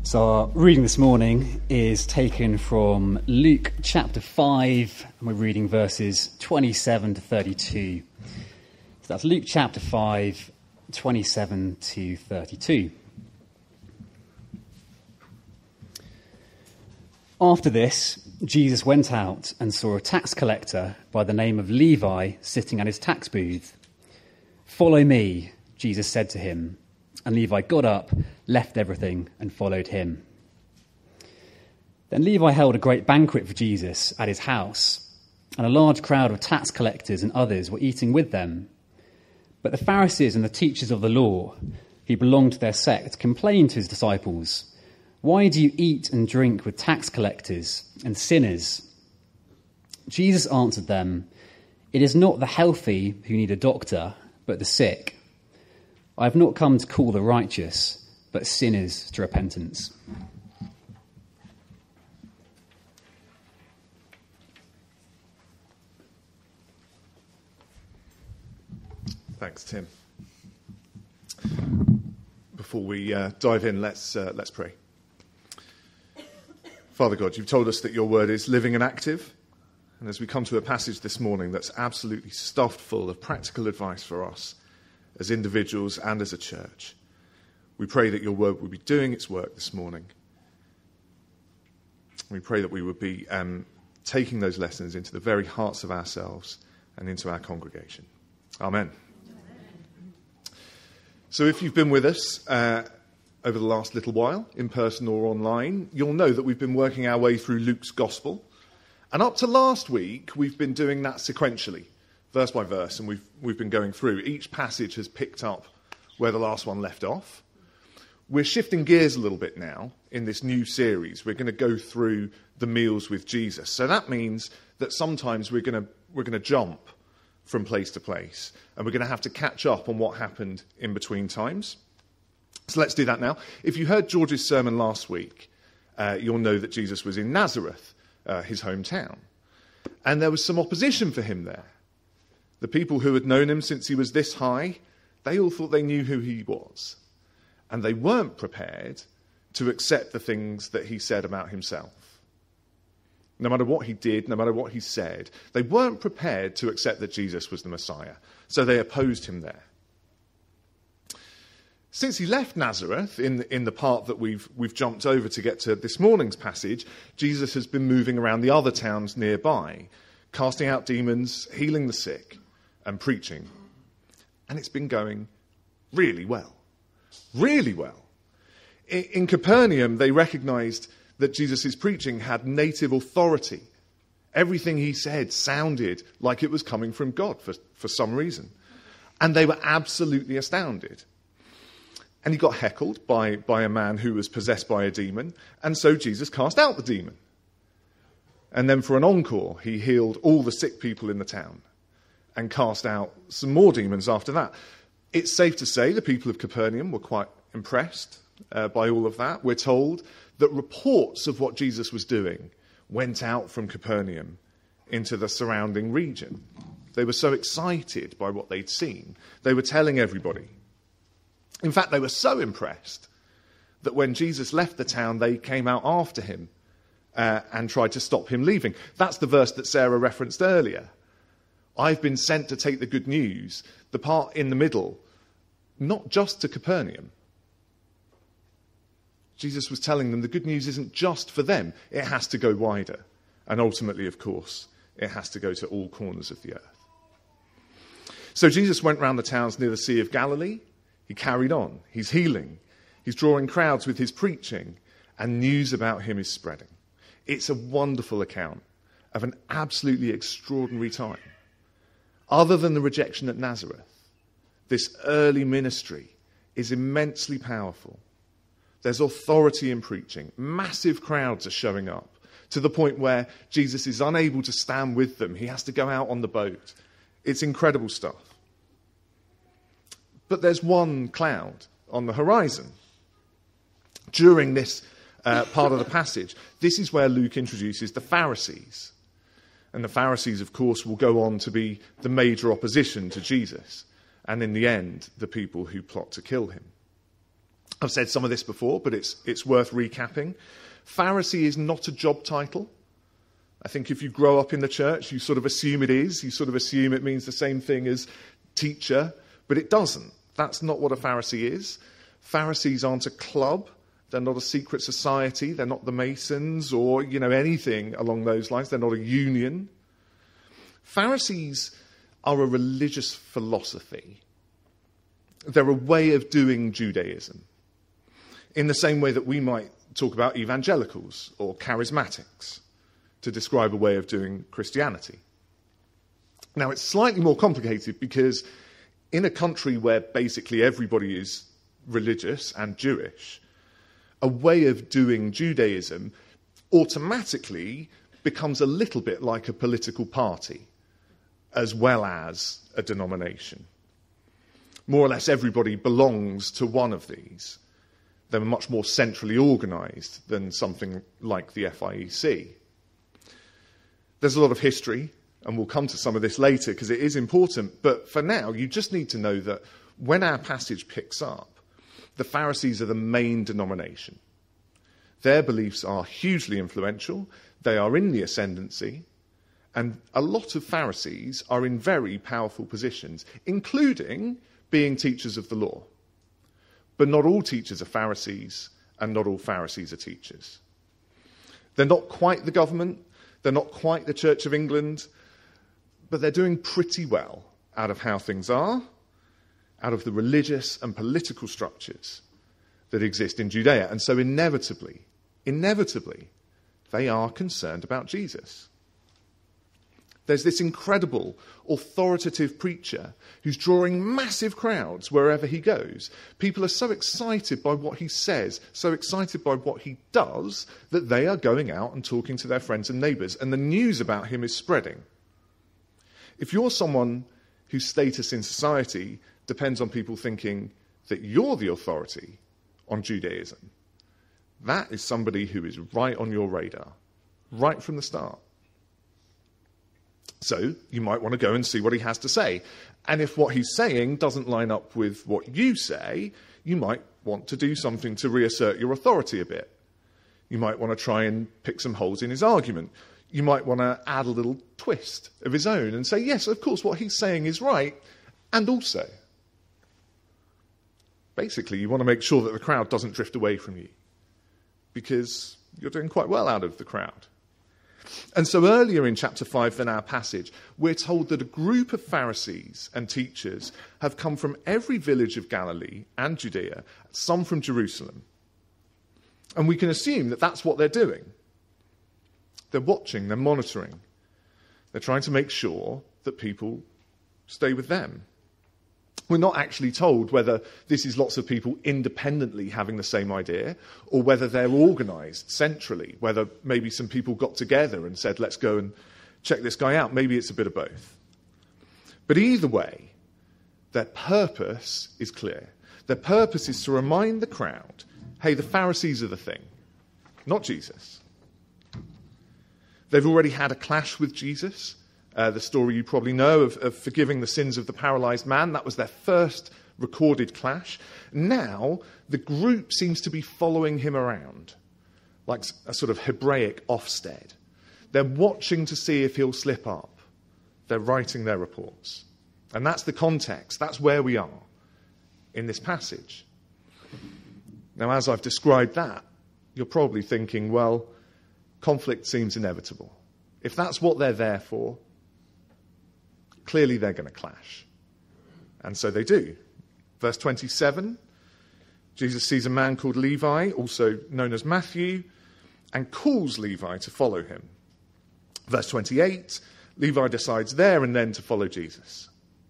So our reading this morning is taken from Luke chapter 5, and we're reading verses 27 to 32. So that's Luke chapter 5, 27 to 32. After this, Jesus went out and saw a tax collector by the name of Levi sitting at his tax booth. "Follow me," Jesus said to him. And Levi got up, left everything, and followed him. Then Levi held a great banquet for Jesus at his house, and a large crowd of tax collectors and others were eating with them. But the Pharisees and the teachers of the law, who belonged to their sect, complained to his disciples, "Why do you eat and drink with tax collectors and sinners?" Jesus answered them, "It is not the healthy who need a doctor, but the sick. I have not come to call the righteous, but sinners to repentance." Thanks, Tim. Before we dive in, let's pray. Father God, you've told us that your word is living and active, and as we come to a passage this morning that's absolutely stuffed full of practical advice for us, as individuals and as a church, we pray that your word will be doing its work this morning. We pray that we would be taking those lessons into the very hearts of ourselves and into our congregation. Amen. So if you've been with us over the last little while, in person or online, you'll know that we've been working our way through Luke's Gospel. And up to last week, we've been doing that sequentially, verse by verse, and we've been going through. Each passage has picked up where the last one left off. We're shifting gears a little bit now in this new series. We're going to go through the meals with Jesus. So that means that sometimes we're going to jump from place to place, and we're going to have to catch up on what happened in between times. So let's do that now. If you heard George's sermon last week, you'll know that Jesus was in Nazareth, his hometown, and there was some opposition for him there. The people who had known him since he was this high, they all thought they knew who he was. And they weren't prepared to accept the things that he said about himself. No matter what he did, no matter what he said, they weren't prepared to accept that Jesus was the Messiah. So they opposed him there. Since he left Nazareth, in the part that we've jumped over to get to this morning's passage, Jesus has been moving around the other towns nearby, casting out demons, healing the sick, and preaching. And it's been going really well. Really well. In Capernaum, they recognized that Jesus' preaching had native authority. Everything he said sounded like it was coming from God for some reason. And they were absolutely astounded. And he got heckled by a man who was possessed by a demon, and so Jesus cast out the demon. And then for an encore, he healed all the sick people in the town and cast out some more demons after that. It's safe to say the people of Capernaum were quite impressed by all of that. We're told that reports of what Jesus was doing went out from Capernaum into the surrounding region. They were so excited by what they'd seen, they were telling everybody. In fact, they were so impressed that when Jesus left the town, they came out after him and tried to stop him leaving. That's the verse that Sarah referenced earlier. I've been sent to take the good news, the part in the middle, not just to Capernaum. Jesus was telling them the good news isn't just for them. It has to go wider. And ultimately, of course, it has to go to all corners of the earth. So Jesus went round the towns near the Sea of Galilee. He carried on. He's healing. He's drawing crowds with his preaching, and news about him is spreading. It's a wonderful account of an absolutely extraordinary time. Other than the rejection at Nazareth, this early ministry is immensely powerful. There's authority in preaching. Massive crowds are showing up to the point where Jesus is unable to stand with them. He has to go out on the boat. It's incredible stuff. But there's one cloud on the horizon. During this part of the passage, this is where Luke introduces the Pharisees. And the Pharisees, of course, will go on to be the major opposition to Jesus. And in the end, the people who plot to kill him. I've said some of this before, but it's worth recapping. Pharisee is not a job title. I think if you grow up in the church, you sort of assume it is. You sort of assume it means the same thing as teacher, but it doesn't. That's not what a Pharisee is. Pharisees aren't a club. They're not a secret society. They're not the Masons or, anything along those lines. They're not a union. Pharisees are a religious philosophy. They're a way of doing Judaism, in the same way that we might talk about evangelicals or charismatics to describe a way of doing Christianity. Now, it's slightly more complicated because in a country where basically everybody is religious and Jewish, a way of doing Judaism automatically becomes a little bit like a political party as well as a denomination. More or less everybody belongs to one of these. They're much more centrally organised than something like the FIEC. There's a lot of history, and we'll come to some of this later because it is important. But for now, you just need to know that when our passage picks up, the Pharisees are the main denomination. Their beliefs are hugely influential. They are in the ascendancy. And a lot of Pharisees are in very powerful positions, including being teachers of the law. But not all teachers are Pharisees, and not all Pharisees are teachers. They're not quite the government. They're not quite the Church of England, but they're doing pretty well out of how things are, out of the religious and political structures that exist in Judea. And so inevitably, they are concerned about Jesus. There's this incredible, authoritative preacher who's drawing massive crowds wherever he goes. People are so excited by what he says, so excited by what he does, that they are going out and talking to their friends and neighbours, and the news about him is spreading. If you're someone whose status in society depends on people thinking that you're the authority on Judaism, that is somebody who is right on your radar, right from the start. So you might want to go and see what he has to say. And if what he's saying doesn't line up with what you say, you might want to do something to reassert your authority a bit. You might want to try and pick some holes in his argument. You might want to add a little twist of his own and say, yes, of course, what he's saying is right, and also. Basically, you want to make sure that the crowd doesn't drift away from you, because you're doing quite well out of the crowd. And so earlier in chapter 5 in our passage, we're told that a group of Pharisees and teachers have come from every village of Galilee and Judea, some from Jerusalem. And we can assume that that's what they're doing. They're watching, they're monitoring. They're trying to make sure that people stay with them. We're not actually told whether this is lots of people independently having the same idea or whether they're organised centrally, whether maybe some people got together and said, let's go and check this guy out. Maybe it's a bit of both. But either way, their purpose is clear. Their purpose is to remind the crowd, hey, the Pharisees are the thing, not Jesus. They've already had a clash with Jesus. The story you probably know of forgiving the sins of the paralysed man. That was their first recorded clash. Now, the group seems to be following him around, like a sort of Hebraic Ofsted. They're watching to see if he'll slip up. They're writing their reports. And that's the context. That's where we are in this passage. Now, as I've described that, you're probably thinking, well, conflict seems inevitable. If that's what they're there for, clearly they're going to clash. And so they do. Verse 27, Jesus sees a man called Levi, also known as Matthew, and calls Levi to follow him. Verse 28, Levi decides there and then to follow Jesus.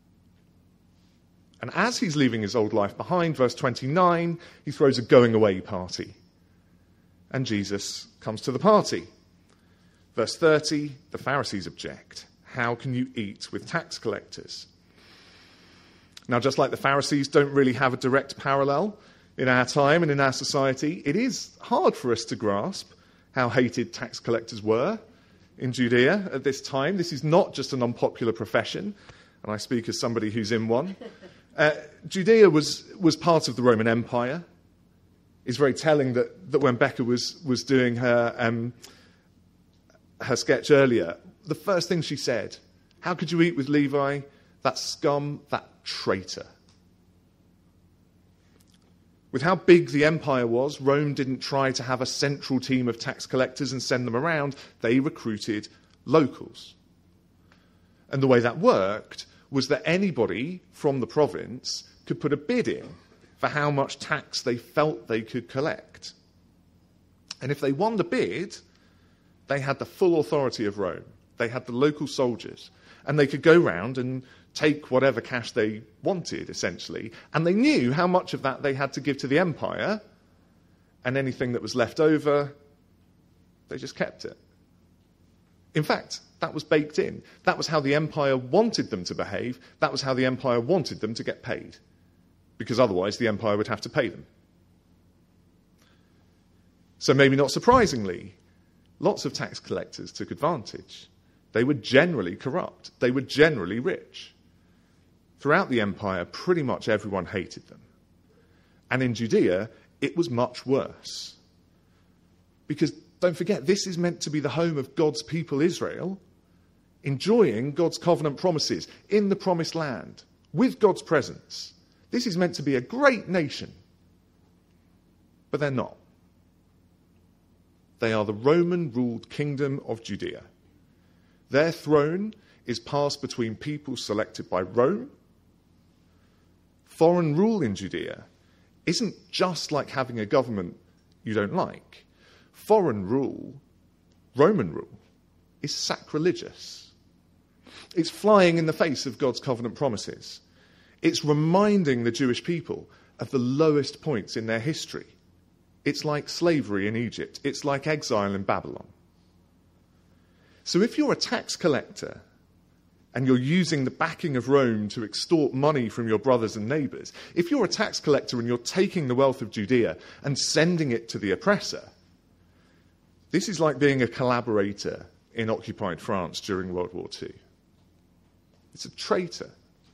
And as he's leaving his old life behind, verse 29, he throws a going-away party. And Jesus comes to the party. Verse 30, the Pharisees object. How can you eat with tax collectors? Now, just like the Pharisees don't really have a direct parallel in our time and in our society, it is hard for us to grasp how hated tax collectors were in Judea at this time. This is not just an unpopular profession, and I speak as somebody who's in one. Judea was part of the Roman Empire. It's very telling that when Becca was doing her sketch earlier, the first thing she said, "How could you eat with Levi? That scum, that traitor." With how big the empire was, Rome didn't try to have a central team of tax collectors and send them around. They recruited locals. And the way that worked was that anybody from the province could put a bid in for how much tax they felt they could collect. And if they won the bid, they had the full authority of Rome. They had the local soldiers. And they could go round and take whatever cash they wanted, essentially. And they knew how much of that they had to give to the empire. And anything that was left over, they just kept it. In fact, that was baked in. That was how the empire wanted them to behave. That was how the empire wanted them to get paid. Because otherwise the empire would have to pay them. So maybe not surprisingly, lots of tax collectors took advantage. They were generally corrupt. They were generally rich. Throughout the empire, pretty much everyone hated them. And in Judea, it was much worse. Because don't forget, this is meant to be the home of God's people, Israel, enjoying God's covenant promises in the promised land, with God's presence. This is meant to be a great nation. But they're not. They are the Roman-ruled kingdom of Judea. Their throne is passed between people selected by Rome. Foreign rule in Judea isn't just like having a government you don't like. Foreign rule, Roman rule, is sacrilegious. It's flying in the face of God's covenant promises. It's reminding the Jewish people of the lowest points in their history. It's like slavery in Egypt. It's like exile in Babylon. So if you're a tax collector and you're using the backing of Rome to extort money from your brothers and neighbours, if you're a tax collector and you're taking the wealth of Judea and sending it to the oppressor, this is like being a collaborator in occupied France during World War II. It's a traitor.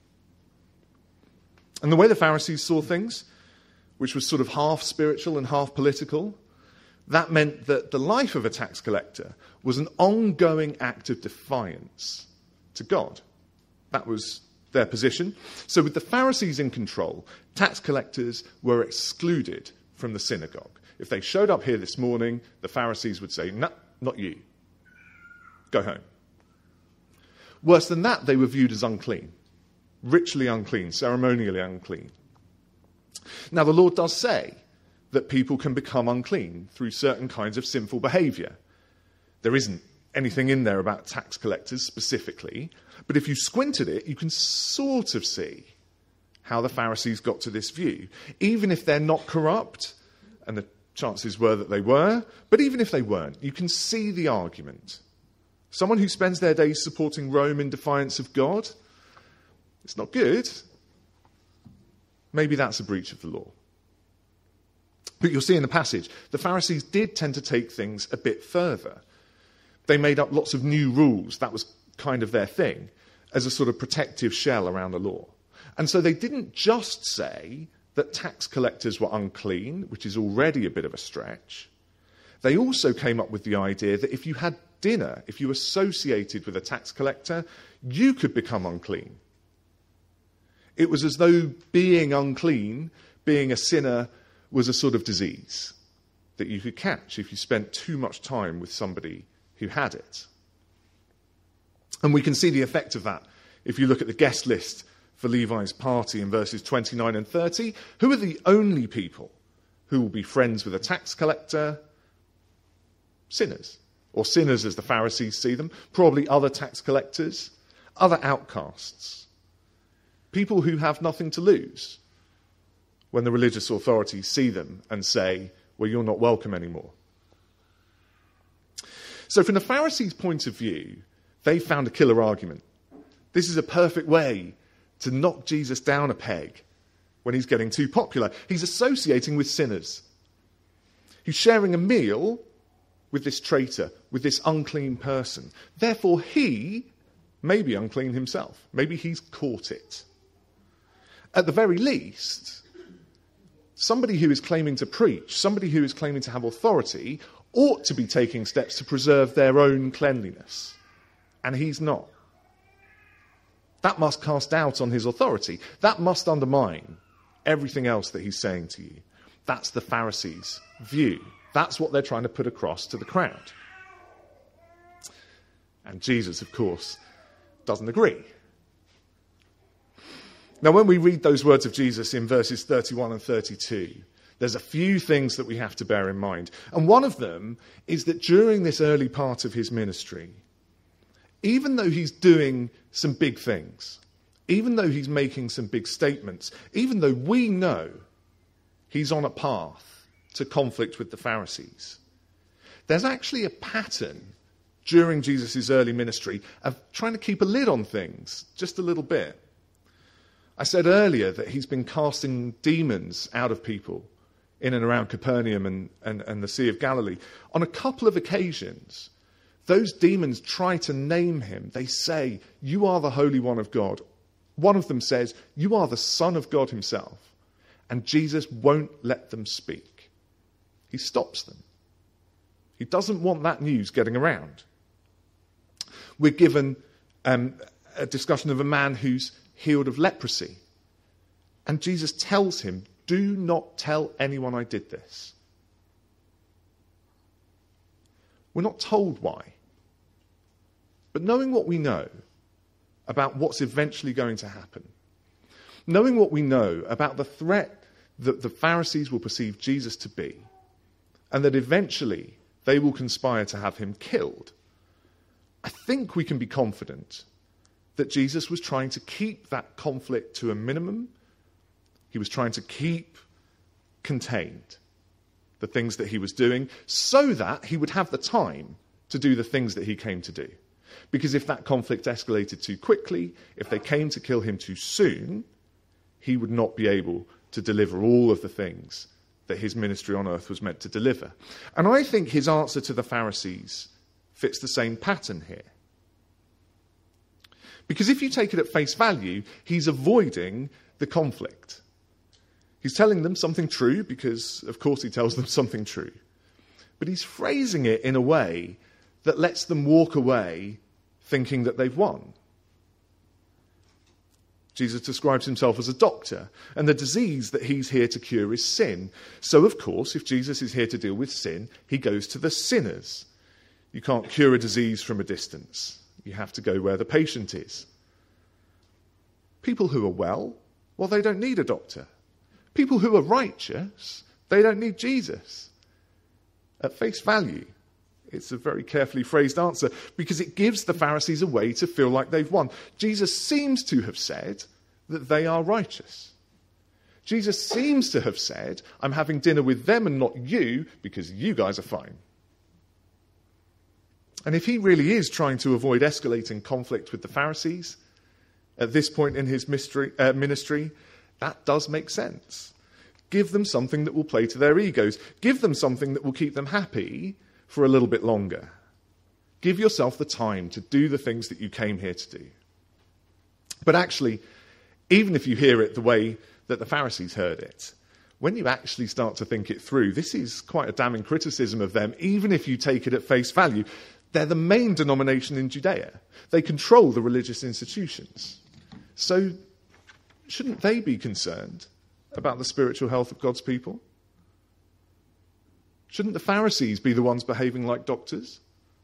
And the way the Pharisees saw things, which was sort of half spiritual and half political, that meant that the life of a tax collector was an ongoing act of defiance to God. That was their position. So with the Pharisees in control, tax collectors were excluded from the synagogue. If they showed up here this morning, the Pharisees would say, "No, not you. Go home." Worse than that, they were viewed as unclean. Ritually unclean, ceremonially unclean. Now, the Lord does say that people can become unclean through certain kinds of sinful behaviour. There isn't anything in there about tax collectors specifically, but if you squint at it, you can sort of see how the Pharisees got to this view. Even if they're not corrupt, and the chances were that they were, but even if they weren't, you can see the argument. Someone who spends their days supporting Rome in defiance of God, it's not good. Maybe that's a breach of the law. But you'll see in the passage, the Pharisees did tend to take things a bit further. They made up lots of new rules. That was kind of their thing, as a sort of protective shell around the law. And so they didn't just say that tax collectors were unclean, which is already a bit of a stretch. They also came up with the idea that if you had dinner, if you associated with a tax collector, you could become unclean. It was as though being unclean, being a sinner, was a sort of disease that you could catch if you spent too much time with somebody who had it. And we can see the effect of that if you look at the guest list for Levi's party in verses 29 and 30. Who are the only people who will be friends with a tax collector? Sinners. Or sinners as the Pharisees see them. Probably other tax collectors. Other outcasts. People who have nothing to lose when the religious authorities see them and say, well, you're not welcome anymore. So from the Pharisees' point of view, they found a killer argument. This is a perfect way to knock Jesus down a peg when he's getting too popular. He's associating with sinners. He's sharing a meal with this traitor, with this unclean person. Therefore, he may be unclean himself. Maybe he's caught it. At the very least, somebody who is claiming to preach, somebody who is claiming to have authority, ought to be taking steps to preserve their own cleanliness. And he's not. That must cast doubt on his authority. That must undermine everything else that he's saying to you. That's the Pharisees' view. That's what they're trying to put across to the crowd. And Jesus, of course, doesn't agree. Now, when we read those words of Jesus in verses 31 and 32, there's a few things that we have to bear in mind. And one of them is that during this early part of his ministry, even though he's doing some big things, even though he's making some big statements, even though we know he's on a path to conflict with the Pharisees, there's actually a pattern during Jesus' early ministry of trying to keep a lid on things just a little bit. I said earlier that he's been casting demons out of people in and around Capernaum and the Sea of Galilee. On a couple of occasions, those demons try to name him. They say, "You are the Holy One of God." One of them says, "You are the Son of God himself." And Jesus won't let them speak. He stops them. He doesn't want that news getting around. We're given a discussion of a man who's healed of leprosy. And Jesus tells him, "Do not tell anyone I did this." We're not told why. But knowing what we know about what's eventually going to happen, knowing what we know about the threat that the Pharisees will perceive Jesus to be, and that eventually they will conspire to have him killed, I think we can be confident that Jesus was trying to keep that conflict to a minimum. He was trying to keep contained the things that he was doing so that he would have the time to do the things that he came to do. Because if that conflict escalated too quickly, if they came to kill him too soon, he would not be able to deliver all of the things that his ministry on earth was meant to deliver. And I think his answer to the Pharisees fits the same pattern here. Because if you take it at face value, he's avoiding the conflict. He's telling them something true because, of course, he tells them something true. But he's phrasing it in a way that lets them walk away thinking that they've won. Jesus describes himself as a doctor, and the disease that he's here to cure is sin. So, of course, if Jesus is here to deal with sin, he goes to the sinners. You can't cure a disease from a distance. You have to go where the patient is. People who are well, they don't need a doctor. People who are righteous, they don't need Jesus. At face value, it's a very carefully phrased answer because it gives the Pharisees a way to feel like they've won. Jesus seems to have said that they are righteous. Jesus seems to have said, "I'm having dinner with them and not you because you guys are fine." And if he really is trying to avoid escalating conflict with the Pharisees at this point in his ministry, that does make sense. Give them something that will play to their egos. Give them something that will keep them happy for a little bit longer. Give yourself the time to do the things that you came here to do. But actually, even if you hear it the way that the Pharisees heard it, when you actually start to think it through, this is quite a damning criticism of them, even if you take it at face value. They're the main denomination in Judea. They control the religious institutions. So shouldn't they be concerned about the spiritual health of God's people? Shouldn't the Pharisees be the ones behaving like doctors?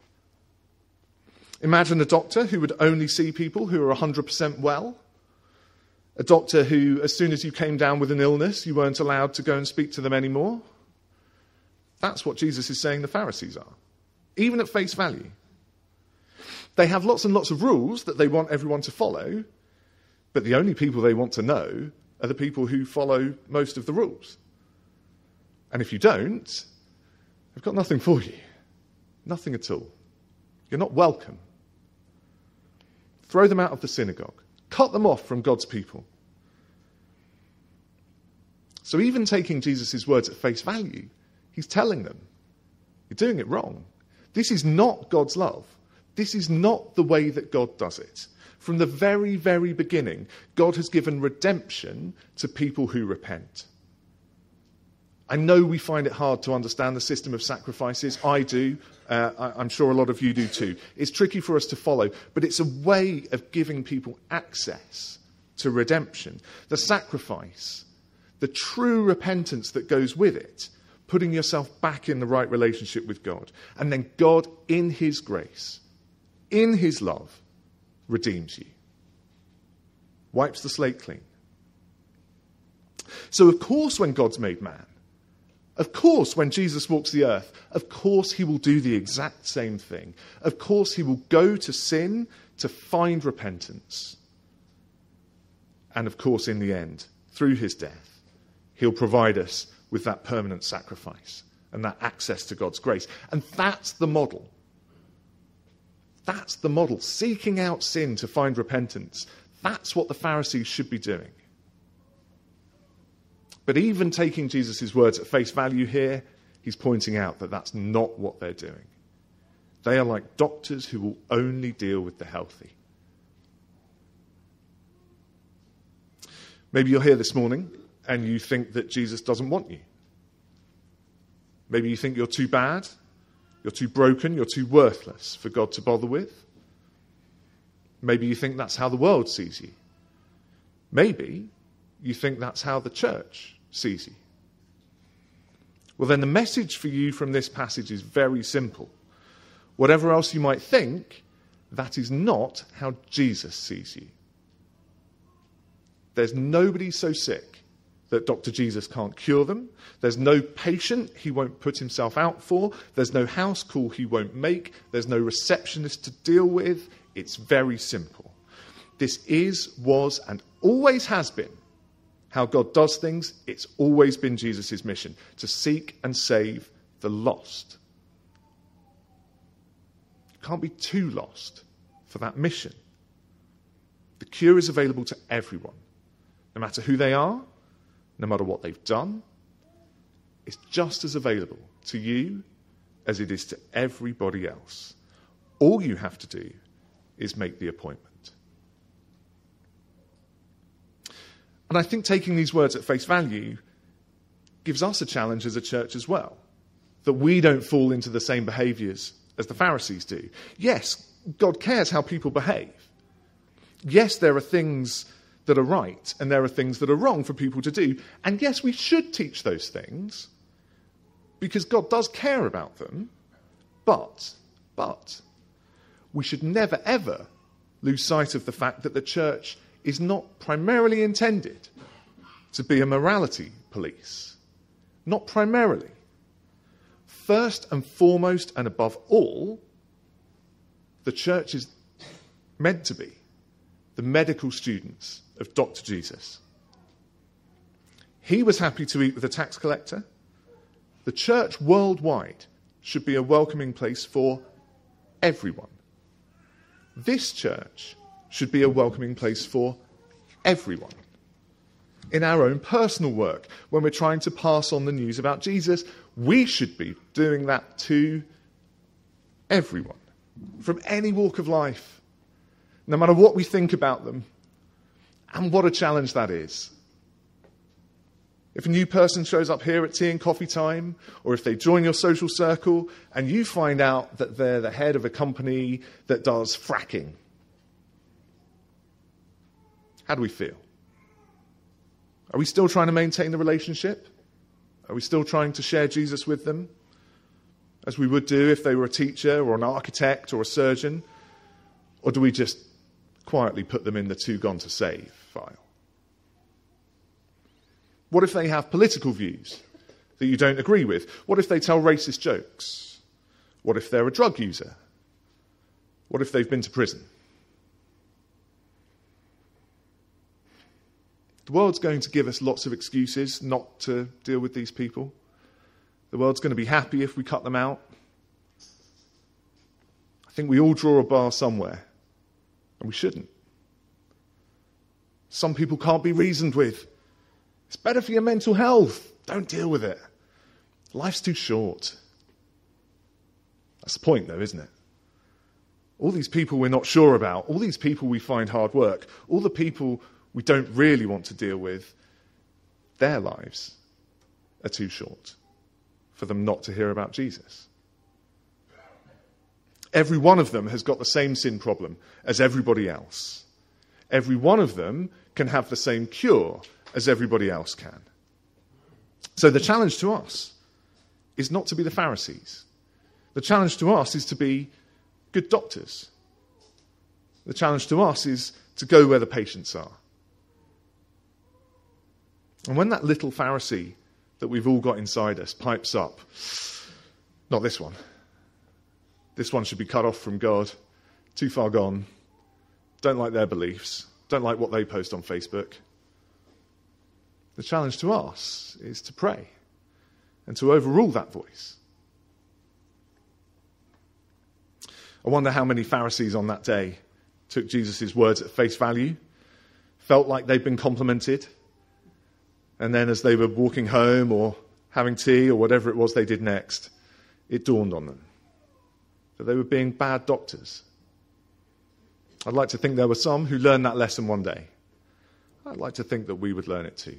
Imagine a doctor who would only see people who are 100% well. A doctor who, as soon as you came down with an illness, you weren't allowed to go and speak to them anymore. That's what Jesus is saying the Pharisees are, even at face value. They have lots and lots of rules that they want everyone to follow, but the only people they want to know are the people who follow most of the rules. And if you don't, they've got nothing for you. Nothing at all. You're not welcome. Throw them out of the synagogue. Cut them off from God's people. So even taking Jesus' words at face value, he's telling them, you're doing it wrong. This is not God's love. This is not the way that God does it. From the very, very beginning, God has given redemption to people who repent. I know we find it hard to understand the system of sacrifices. I do. I'm sure a lot of you do too. It's tricky for us to follow, but it's a way of giving people access to redemption. The sacrifice, the true repentance that goes with it, putting yourself back in the right relationship with God. And then God, in his grace, in his love, redeems you. Wipes the slate clean. So of course when God's made man, of course when Jesus walks the earth, of course he will do the exact same thing. Of course he will go to sin to find repentance. And of course in the end, through his death, he'll provide us with that permanent sacrifice and that access to God's grace. And that's the model. That's the model. Seeking out sin to find repentance. That's what the Pharisees should be doing. But even taking Jesus' words at face value here, he's pointing out that that's not what they're doing. They are like doctors who will only deal with the healthy. Maybe you're here this morning and you think that Jesus doesn't want you. Maybe you think you're too bad, you're too broken, you're too worthless for God to bother with. Maybe you think that's how the world sees you. Maybe you think that's how the church sees you. Well, then the message for you from this passage is very simple. Whatever else you might think, that is not how Jesus sees you. There's nobody so sick that Dr. Jesus can't cure them. There's no patient he won't put himself out for. There's no house call he won't make. There's no receptionist to deal with. It's very simple. This is, was, and always has been how God does things. It's always been Jesus' mission, to seek and save the lost. You can't be too lost for that mission. The cure is available to everyone, no matter who they are, no matter what they've done. It's just as available to you as it is to everybody else. All you have to do is make the appointment. And I think taking these words at face value gives us a challenge as a church as well, that we don't fall into the same behaviours as the Pharisees do. Yes, God cares how people behave. Yes, there are things that are right and there are things that are wrong for people to do. And yes, we should teach those things because God does care about them. But we should never, ever lose sight of the fact that the church is not primarily intended to be a morality police. Not primarily. First and foremost and above all, the church is meant to be the medical students of Dr. Jesus. He was happy to eat with a tax collector. The church worldwide should be a welcoming place for everyone. This church should be a welcoming place for everyone. In our own personal work, when we're trying to pass on the news about Jesus, we should be doing that to everyone, from any walk of life, no matter what we think about them. And what a challenge that is. If a new person shows up here at tea and coffee time, or if they join your social circle, and you find out that they're the head of a company that does fracking, how do we feel? Are we still trying to maintain the relationship? Are we still trying to share Jesus with them, as we would do if they were a teacher or an architect or a surgeon? Or do we just quietly put them in the too gone to save file? What if they have political views that you don't agree with? What if they tell racist jokes? What if they're a drug user? What if they've been to prison? The world's going to give us lots of excuses not to deal with these people. The world's going to be happy if we cut them out. I think we all draw a bar somewhere, and we shouldn't. Some people can't be reasoned with. It's better for your mental health. Don't deal with it. Life's too short. That's the point, though, isn't it? All these people we're not sure about, all these people we find hard work, all the people we don't really want to deal with, their lives are too short for them not to hear about Jesus. Every one of them has got the same sin problem as everybody else. Every one of them can have the same cure as everybody else can. So the challenge to us is not to be the Pharisees. The challenge to us is to be good doctors. The challenge to us is to go where the patients are. And when that little Pharisee that we've all got inside us pipes up, not this one. This one should be cut off from God, too far gone, don't like their beliefs, don't like what they post on Facebook. The challenge to us is to pray and to overrule that voice. I wonder how many Pharisees on that day took Jesus' words at face value, felt like they'd been complimented, and then as they were walking home or having tea or whatever it was they did next, it dawned on them that they were being bad doctors. I'd like to think there were some who learned that lesson one day. I'd like to think that we would learn it too.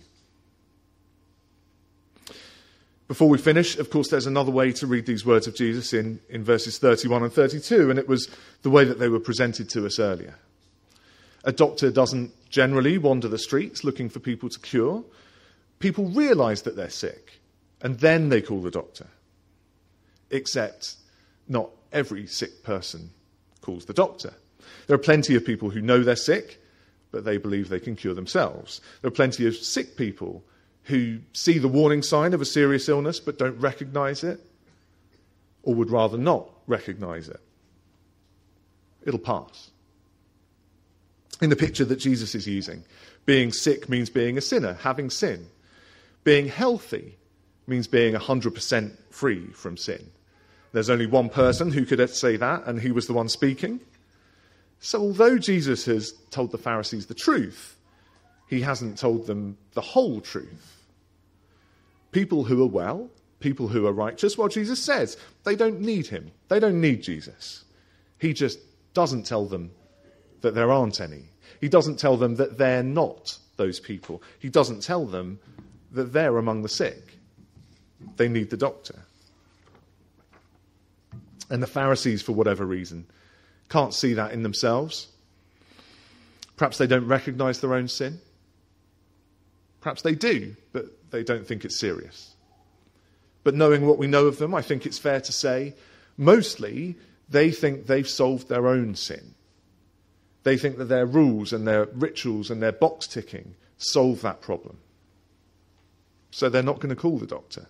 Before we finish, of course, there's another way to read these words of Jesus in verses 31 and 32, and it was the way that they were presented to us earlier. A doctor doesn't generally wander the streets looking for people to cure. People realize that they're sick, and then they call the doctor. Except not every sick person calls the doctor. There are plenty of people who know they're sick, but they believe they can cure themselves. There are plenty of sick people who see the warning sign of a serious illness but don't recognize it, or would rather not recognize it. It'll pass. In the picture that Jesus is using, being sick means being a sinner, having sin. Being healthy means being 100% free from sin. There's only one person who could say that, and he was the one speaking. So although Jesus has told the Pharisees the truth, he hasn't told them the whole truth. People who are well, people who are righteous, well, Jesus says they don't need him. They don't need Jesus. He just doesn't tell them that there aren't any. He doesn't tell them that they're not those people. He doesn't tell them that they're among the sick. They need the doctor. And the Pharisees, for whatever reason, can't see that in themselves. Perhaps they don't recognize their own sin. Perhaps they do, but they don't think it's serious. But knowing what we know of them, I think it's fair to say, mostly they think they've solved their own sin. They think that their rules and their rituals and their box ticking solve that problem. So they're not going to call the doctor.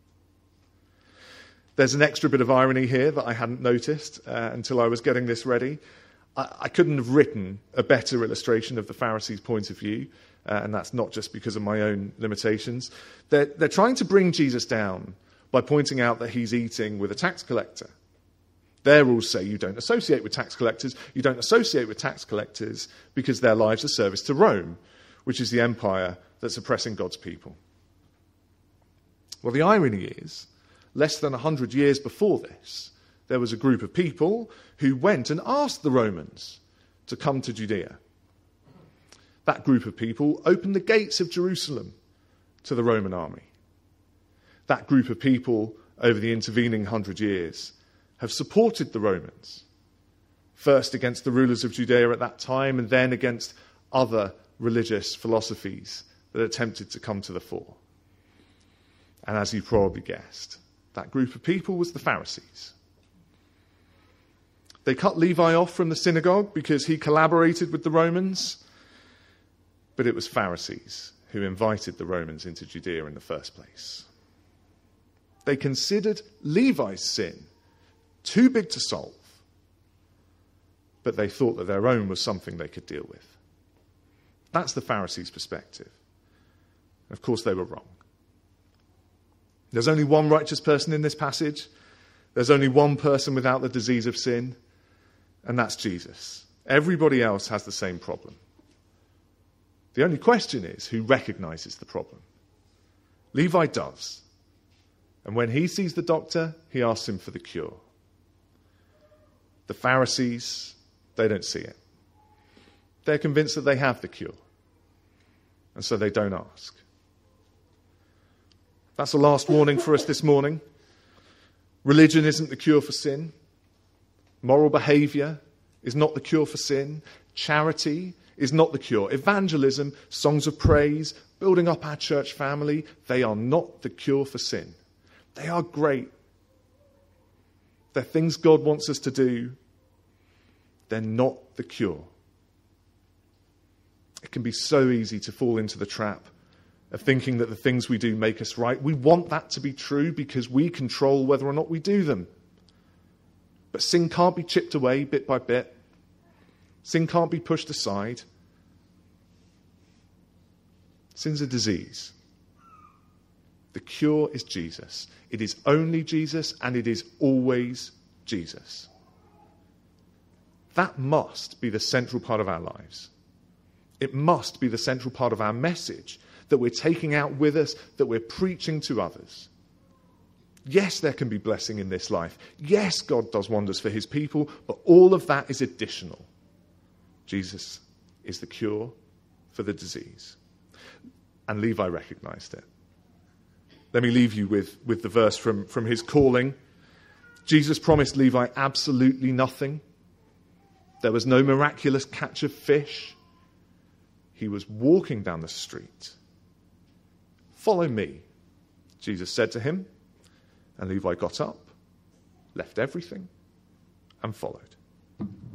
There's an extra bit of irony here that I hadn't noticed until I was getting this ready. I couldn't have written a better illustration of the Pharisees' point of view, and that's not just because of my own limitations. They're trying to bring Jesus down by pointing out that he's eating with a tax collector. Their rules say you don't associate with tax collectors. You don't associate with tax collectors because their lives are service to Rome, which is the empire that's oppressing God's people. Well, the irony is, less than 100 years before this, there was a group of people who went and asked the Romans to come to Judea. That group of people opened the gates of Jerusalem to the Roman army. That group of people, over the intervening 100 years, have supported the Romans, first against the rulers of Judea at that time, and then against other religious philosophies that attempted to come to the fore. And as you probably guessed, that group of people was the Pharisees. They cut Levi off from the synagogue because he collaborated with the Romans, but it was Pharisees who invited the Romans into Judea in the first place. They considered Levi's sin too big to solve, but they thought that their own was something they could deal with. That's the Pharisees' perspective. Of course, they were wrong. There's only one righteous person in this passage. There's only one person without the disease of sin, and that's Jesus. Everybody else has the same problem. The only question is who recognizes the problem. Levi does. And when he sees the doctor, he asks him for the cure. The Pharisees, they don't see it. They're convinced that they have the cure, and so they don't ask. That's the last warning for us this morning. Religion isn't the cure for sin. Moral behaviour is not the cure for sin. Charity is not the cure. Evangelism, songs of praise, building up our church family, they are not the cure for sin. They are great. They're things God wants us to do. They're not the cure. It can be so easy to fall into the trap of thinking that the things we do make us right. We want that to be true because we control whether or not we do them. But sin can't be chipped away bit by bit. Sin can't be pushed aside. Sin's a disease. The cure is Jesus. It is only Jesus, and it is always Jesus. That must be the central part of our lives. It must be the central part of our message that we're taking out with us, that we're preaching to others. Yes, there can be blessing in this life. Yes, God does wonders for his people, but all of that is additional. Jesus is the cure for the disease. And Levi recognized it. Let me leave you with the verse from his calling. Jesus promised Levi absolutely nothing. There was no miraculous catch of fish. He was walking down the street. "Follow me," Jesus said to him. And Levi got up, left everything, and followed.